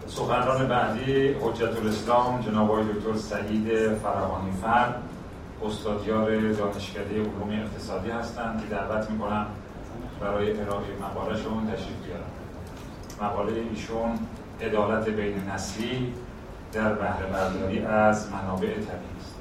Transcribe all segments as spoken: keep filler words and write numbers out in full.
سخنران بعدی حجت الاسلام جناب آقای دکتر سعید فراهانی فرد، استادیار دانشکده علوم اقتصادی هستند که دعوت میکنم برای ارائه مقاله‌شون تشریف بیارن. مقاله ایشون عدالت بین نسلی در بهره برداری از منابع طبیعی است.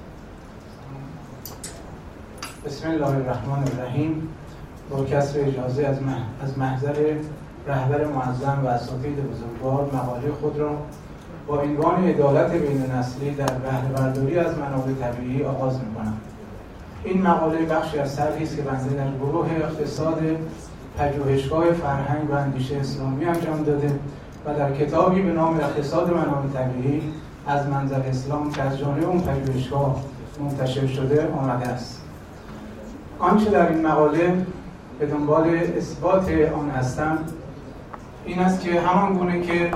بسم الله الرحمن الرحیم. با کسر اجازه از از محضر رهبر معظم و اساتید بزرگوار مقاله خود را با عنوان عدالت بین نسلی در بهره برداری از منابع طبیعی آغاز می‌کنم. این مقاله بخشی از طرحی است که بنده در گروه اقتصاد پژوهشگاه فرهنگ و اندیشه اسلامی انجام داده و در کتابی به نام اقتصاد منابع طبیعی از منظر اسلام که از جانب اون پژوهشگاه منتشر شده آمده است. آنچه در این مقاله به دنبال اثبات آن هستم این است که همان گونه که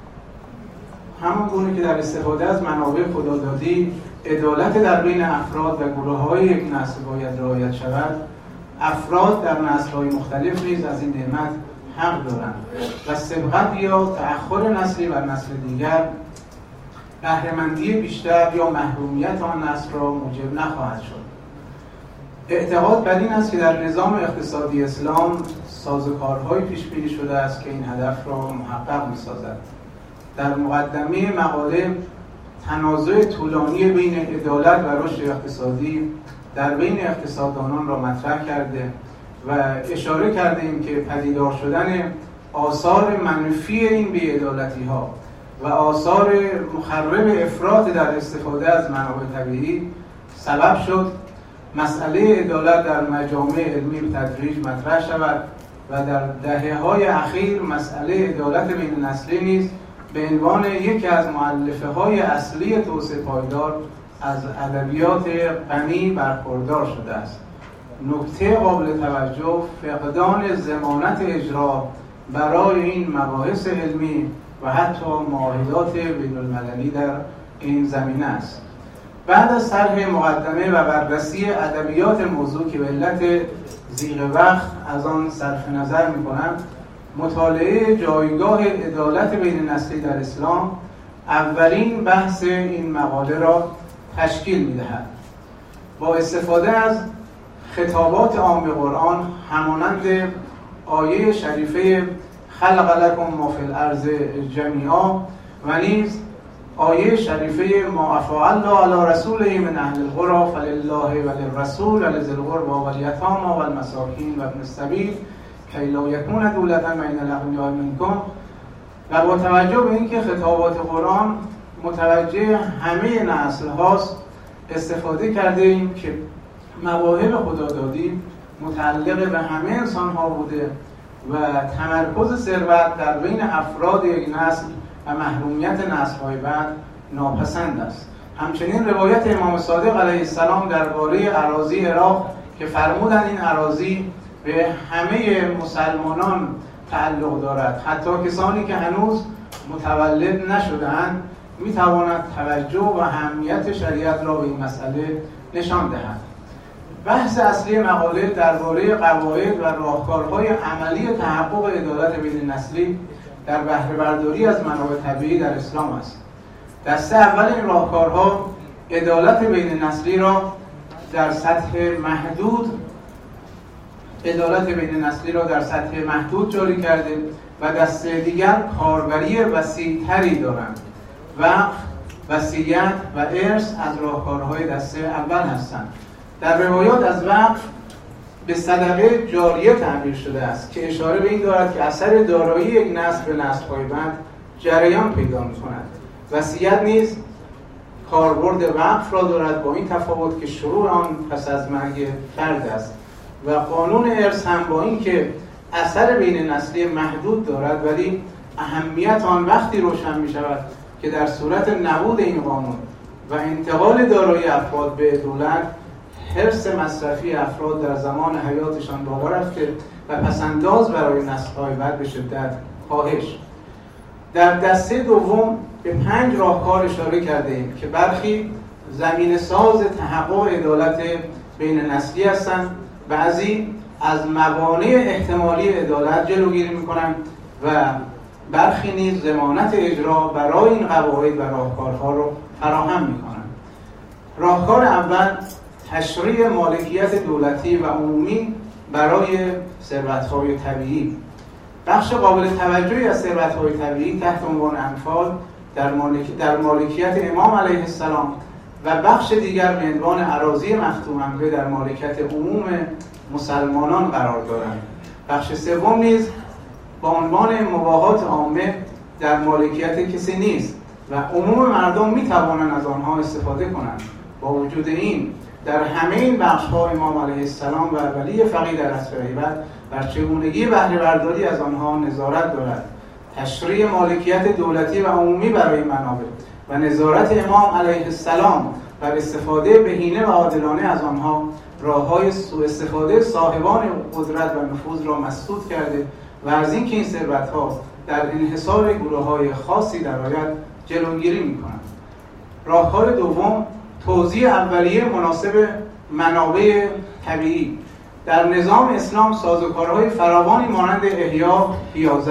همان گونه که در استفاده از منابع خدادادی عدالت در بین افراد و گروه‌های یک نسل باید رعایت شود، افراد در نسل‌های مختلف نیز از این نعمت حق دارند و سبقت یا تأخر نسلی بر نسل دیگر بهره‌مندی بیشتر یا محرومیت آن نسل را موجب نخواهد شد. اعتقاد بر این است که در نظام اقتصادی اسلام سازوکارهای پیش بینی شده است که این هدف را محقق می‌سازد. در مقدمه مقاله تنازع طولانی بین عدالت و رشد اقتصادی در بین اقتصاددانان را مطرح کرده و اشاره کردیم که پدیدار شدن آثار منفی این بی‌عدالتی‌ها و آثار مخرب افراط در استفاده از منابع طبیعی سبب شد مسئله عدالت در مجامع علمی به تدریج مطرح شود و در دهه‌های اخیر مسئله عدالت بین نسلی نیز به عنوان یکی از مؤلفه‌های اصلی توسعه پایدار از ادبیات غنی برخوردار شده است. نکته قابل توجه فقدان ضمانت اجرا برای این مباحث علمی و حتی معاهدات بین‌المللی در این زمینه است. بعد از طرح مقدمه و بررسی ادبیات موضوع که به علت ضیق وقت از آن صرف نظر می‌کنم، مطالعه جایگاه عدالت بین نسلی در اسلام اولین بحث این مقاله را تشکیل می‌دهد. با استفاده از خطابات عام قرآن همانند آیه شریفه خلق لکم ما فی الارض جمیعا و نیز آیه شریفه ما افاء الله علی رسوله من اهل القری فلله وللرسول ولذی القربى والیتامی والمساکین وابن السبیل کی لا یکون دولة بین الاغنیاء منکم. و با توجه به اینکه خطابات قرآن متوجه همه نسل هاست استفاده کرده ایم که مواهب خدادادی متعلق به همه انسان ها بوده و تمرکز ثروت در بین افراد یک نسل و محرومیت نسل‌های بعد ناپسند است. همچنین روایت امام صادق علیه السلام درباره اراضی عراق که فرمودند این اراضی به همه مسلمانان تعلق دارد، حتی کسانی که هنوز متولد نشده‌اند، می‌تواند توجه و اهمیت شریعت را به این مسئله نشان دهد. بحث اصلی مقاله درباره قواعد و راهکارهای عملی تحقق عدالت بین نسلی در بهره برداری از منابع طبیعی در اسلام است. دسته اول این راهکارها عدالت بین نسلی را در سطح محدود عدالت بین نسلی را در سطح محدود جاری کرده و دسته دیگر کاربری وسیع‌تری دارند. وقف، وصیت و ارث از راهکارهای دسته اول هستند. در روایات از وقف به صدقه جاریه تعبیر شده است که اشاره به این دارد که اثر دارایی یک نسل به نسل‌های بعد جریان پیدا می‌کند. وصیت نیز کاربرد وقف را دارد، با این تفاوت که شروع آن پس از مرگ فرد است. و قانون ارث هم با این که اثر بین نسلی محدود دارد ولی اهمیت آن وقتی روشن می‌شود که در صورت نبود این قانون و انتقال دارایی افراد به دولت، حرص مصرفی افراد در زمان حیاتشان بالا رفته و پسنداز برای نسل‌های بعد به شدت کاهش. در دسته دوم به پنج راهکار اشاره کرده‌ایم که برخی زمین ساز تحقق عدالت بین نسلی هستند، بعضی از موانع احتمالی عدالت جلوگیری می‌کنند و برخی نیز ضمانت اجرا برای این قواعد و راهکارها رو فراهم می‌کنند. راهکار اول تشریع مالکیت دولتی و عمومی برای ثروت‌های طبیعی. بخش قابل توجهی از ثروت‌های طبیعی تحت عنوان انفال در, مالک... در مالکیت امام علیه السلام و بخش دیگر به عنوان اراضی مختوم‌امر در مالکیت عموم مسلمانان قرار دارند. بخش سوم نیز با عنوان مباحات عامه در مالکیت کسی نیست و عموم مردم می‌توانند از آنها استفاده کنند. با وجود این در همه این بخش‌ها امام علیه السلام و ولی فقیه در عصر غیبت بر چگونگی بهره برداری از آنها نظارت دارد. تشریع مالکیت دولتی و عمومی برای منابع و نظارت امام علیه السلام بر استفاده بهینه و عادلانه از آنها راه‌های سوء استفاده صاحبان قدرت و نفوذ را مسدود کرده و از اینکه این ثروت‌ها در انحصار گروه‌های خاصی درآید جلوگیری می‌کنند. راهکار دوم توزیع اولیه مناسب منابع طبیعی. در نظام اسلام سازوکارهای فراوانی مانند احیا، حیازت،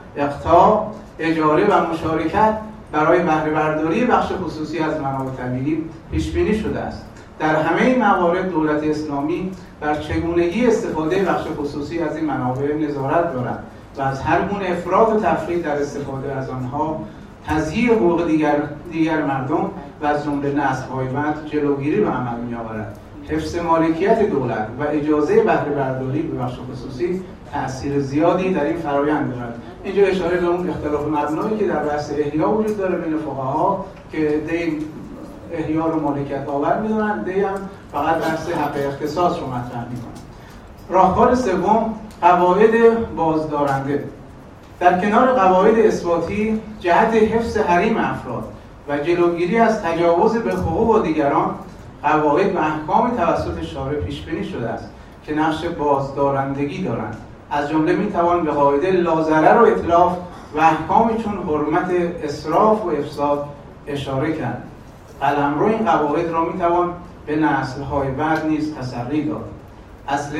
اقطاع، اجاره و مشارکت برای بهره برداری بخش خصوصی از منابع طبیعی پیش بینی شده است. در همه این موارد دولت اسلامی بر چگونگی استفاده بخش خصوصی از این منابع نظارت دارد و از هر گونه افراط و تفریط در استفاده از آنها، تضییع حقوق دیگر دیگر مردم و از جمله نسل‌های بعد جلوگیری به عمل می‌آورد. حفظ مالکیت دولت و اجازه بهره برداری به بخش خصوصی تأثیر زیادی در این فرآیند دارد. اینجا اشاره به اون اختلاف مبنایی که در بحث احیا وجود داره بین فقها که دی احیا رو مالکیت آور می‌دونن، دی هم فقط بحث حق اختصاص رو مطرح می‌کنن. راهکار سوم قواعد بازدارنده. در کنار قواعد اثباتی جهت حفظ حریم افراد و جلوگیری از تجاوز به حقوق دیگران، قواعد و احکام توسط شارع پیش بینی شده است که نقش بازدارندگی دارند. از جمله میتوان به قاعده لاضرر و اتلاف و احکامی چون حرمت اسراف و افساد اشاره کرد. قلمرو این قواعد را میتوان به نسل‌های بعد نیز تسری داد. اصل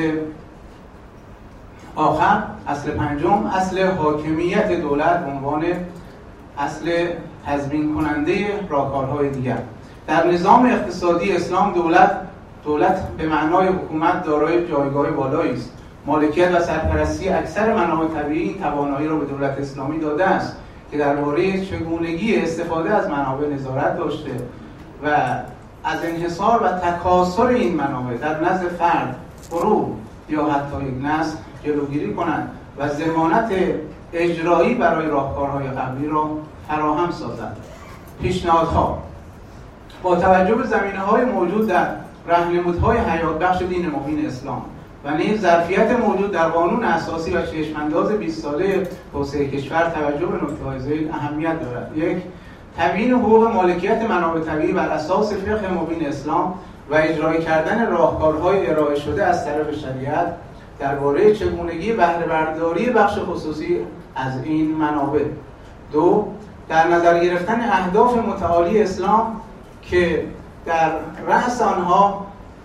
آخر، اصل پنجم، اصل حاکمیت دولت به عنوان اصل تضمین کننده راهکارهای دیگر. در نظام اقتصادی اسلام دولت دولت به معنای حکومت دارای جایگاه بالایی است. مالکیت و سرپرستی اکثر منابع طبیعی توانایی را به دولت اسلامی داده است که درباره چگونگی استفاده از منابع نظارت داشته و از انحصار و تکاثر این منابع در نزد فرد، گروه یا حتی یک نسل جلوگیری کنند و ضمانت اجرایی برای راهکارهای قبلی را فراهم سازند. پیشنهادها با توجه به زمینه‌های موجود در راهنمودهای حیات بخش دین مبین اسلام و نیز ظرفیت موجود در قانون اساسی و چشم‌انداز بیست ساله توسعه کشور، توجه به نکته‌های ذیل اهمیت دارد. یک، تبیین حقوق مالکیت منابع طبیعی بر اساس فقه مبین اسلام و اجرای کردن راهکارهای ارائه شده از طرف شریعت درباره چگونگی بهره برداری بخش خصوصی از این منابع. دو، در نظر گرفتن اهداف متعالی اسلام که در رأس آنها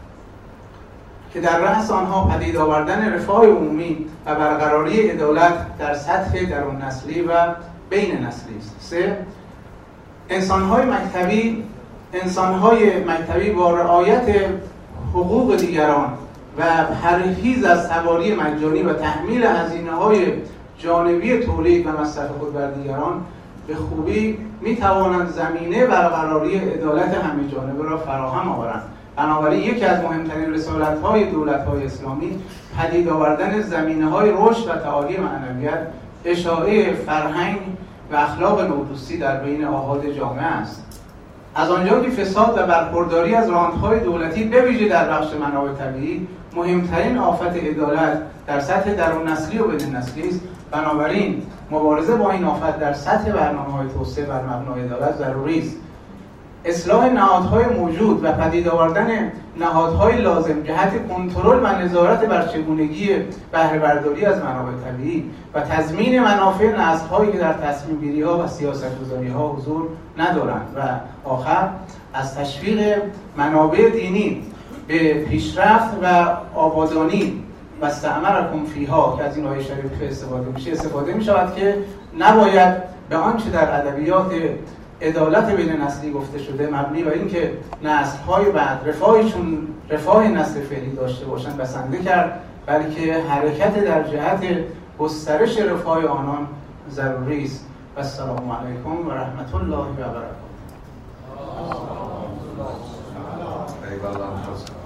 که در رأس آنها پدید آوردن رفاه عمومی و برقراری عدالت در سطح درون نسلی و بین نسلی است. سه، انسان‌های مکتبی انسان‌های مکتبی با رعایت حقوق دیگران و پرهیز از سواری مجانی و تحمیل هزینه‌های جانبی تولید و مصرف خود بر دیگران به خوبی می‌توانند زمینه برقراری عدالت همه جانبه را فراهم آورند. بنابراین یکی از مهمترین رسالت‌های دولت‌های اسلامی پدید آوردن زمینه‌های رشد و تعالی معنویت، اشاعه فرهنگ و اخلاق نودوستی در بین آحاد جامعه است. از آنجا که فساد و برخورداری از راندهای دولتی به ویژه در بخش منابع طبیعی مهمترین آفت عدالت در سطح درون نسلی و بین نسلی است، بنابراین مبارزه با این آفت در سطح برنامه‌های توسعه بر مبنای عدالت ضروری است. اصلاح نهادهای موجود و پدید آوردن نهادهای لازم جهت کنترل و نظارت بر چگونگی بهره برداری از منابع طبیعی و تضمین منافع نسل‌هایی که در تصمیم گیری‌ها و سیاست‌گذاری‌ها حضور ندارند. و آخر، از تشویق منابع دینی به پیشرفت و آبادانی و استعمرکم فیها که از این آیه شریف استفاده میشه استفاده میشود که نباید به آنچه در ادبیات عدالت بین نسلی گفته شده مبنی بر اینکه نسل‌های بعد رفاهشون رفاه نسل فعلی داشته باشند بسنده کرد، بلکه حرکت در جهت گسترش رفاه آنان ضروری است. و السلام علیکم و رحمت الله و برکاته.